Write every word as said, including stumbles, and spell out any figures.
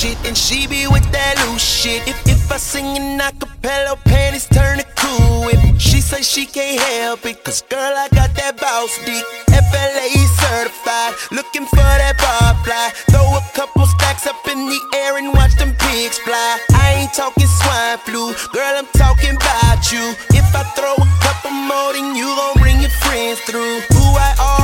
shit, and she be with that loose shit. If, if I sing in acapella, panties turn to cool whip. She say she can't help it, cause girl, I got that boss dick. F L A certified, looking for that bar fly. Throw a couple stacks up in the air and watch them pigs fly. I ain't talking swine flu, girl, I'm talking about you. If I throw a couple more, then you gon' bring your friends through. Who I are